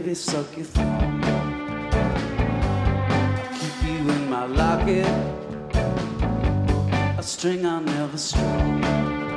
baby, suck your thumb. Keep you in my locket, a string I'll never strung.